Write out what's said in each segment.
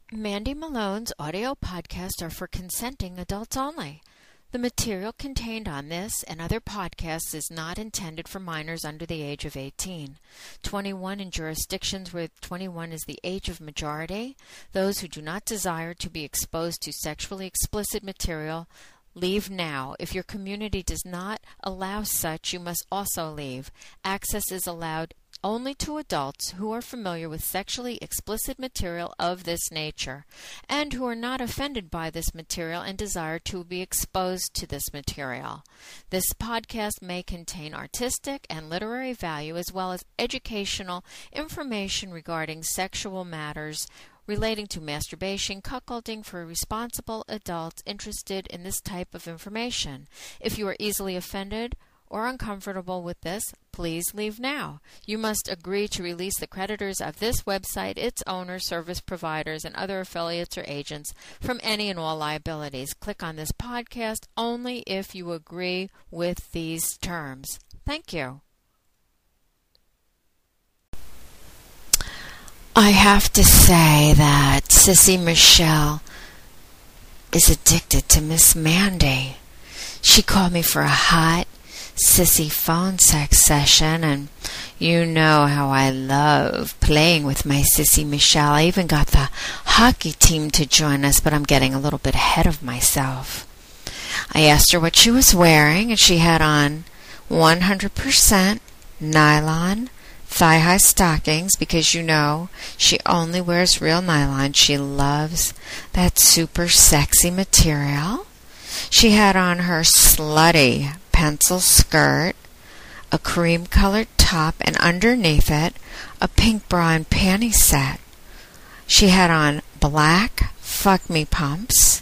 Mandy Malone's audio podcasts are for consenting adults only. The material contained on this and other podcasts is not intended for minors under the age of 18. 21 in jurisdictions where 21 is the age of majority. Those who do not desire to be exposed to sexually explicit material, leave now. If your community does not allow such, you must also leave. Access is allowed only to adults who are familiar with sexually explicit material of this nature and who are not offended by this material and desire to be exposed to this material. This podcast may contain artistic and literary value as well as educational information regarding sexual matters relating to masturbation, cuckolding for responsible adults interested in this type of information. If you are easily offended or uncomfortable with this, please leave now. You must agree to release the creditors of this website, its owners, service providers, and other affiliates or agents from any and all liabilities. Click on this podcast only if you agree with these terms. Thank you. I have to say that Sissy Michelle is addicted to Miss Mandy. She called me for a hot sissy phone sex session, and you know how I love playing with my Sissy Michelle. I even got the hockey team to join us, but I'm getting a little bit ahead of myself. I asked her what she was wearing, and she had on 100% nylon thigh-high stockings because, you know, she only wears real nylon. She loves that super sexy material. She had on her slutty pencil skirt, a cream-colored top, and underneath it, a pink bra and panty set. She had on black fuck-me pumps,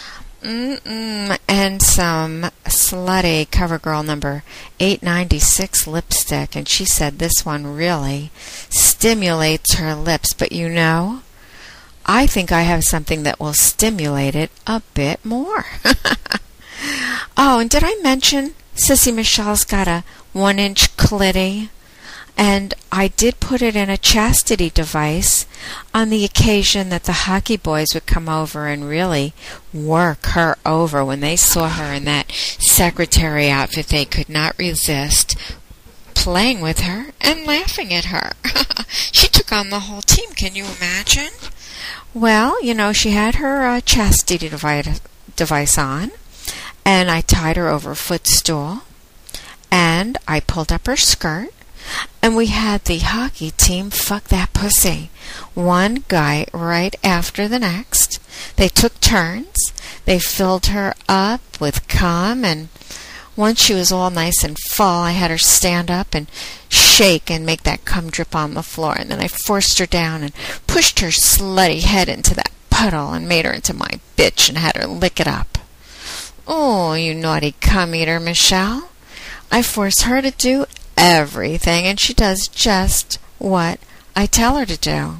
and some slutty CoverGirl number 896 lipstick, and she said this one really stimulates her lips, but you know, I think I have something that will stimulate it a bit more. Oh, and did I mention Sissy Michelle's got a 1-inch clitty? And I did put it in a chastity device on the occasion that the hockey boys would come over and really work her over. When they saw her in that secretary outfit, they could not resist playing with her and laughing at her. She took on the whole team. Can you imagine? Well, you know, she had her chastity device on, and I tied her over a footstool, and I pulled up her skirt, and we had the hockey team fuck that pussy. One guy right after the next. They took turns. They filled her up with cum, and once she was all nice and full, I had her stand up and shake and make that cum drip on the floor, and then I forced her down and pushed her slutty head into that puddle and made her into my bitch and had her lick it up. Oh, you naughty cum eater, Michelle. I force her to do everything, and she does just what I tell her to do.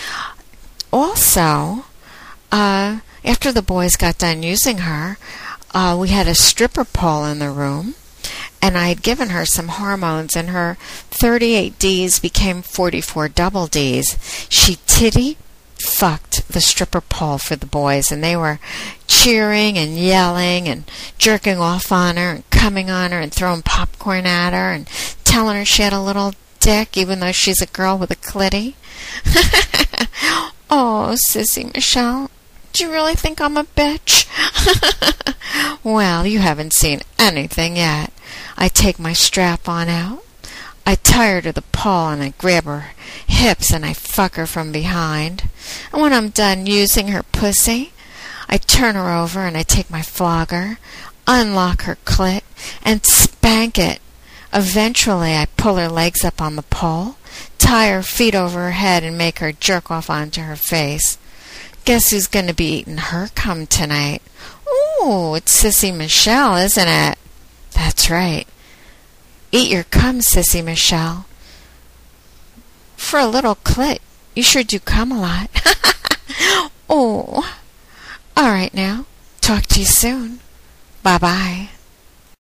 Also, after the boys got done using her, we had a stripper pole in the room, and I had given her some hormones, and her 38 Ds became 44 double Ds. She titty fucked the stripper pole for the boys, and they were cheering and yelling and jerking off on her and coming on her and throwing popcorn at her and telling her she had a little dick even though she's a girl with a clitty. Oh, Sissy Michelle, do you really think I'm a bitch? Well, you haven't seen anything yet. I take my strap-on out, I tie her to the pole, and I grab her hips and I fuck her from behind. And when I'm done using her pussy, I turn her over and I take my flogger, unlock her clit, and spank it. Eventually, I pull her legs up on the pole, tie her feet over her head, and make her jerk off onto her face. Guess who's going to be eating her cum tonight? Ooh, it's Sissy Michelle, isn't it? That's right. Eat your cum, Sissy Michelle. For a little clit, you sure do cum a lot. Oh. All right now. Talk to you soon. Bye-bye.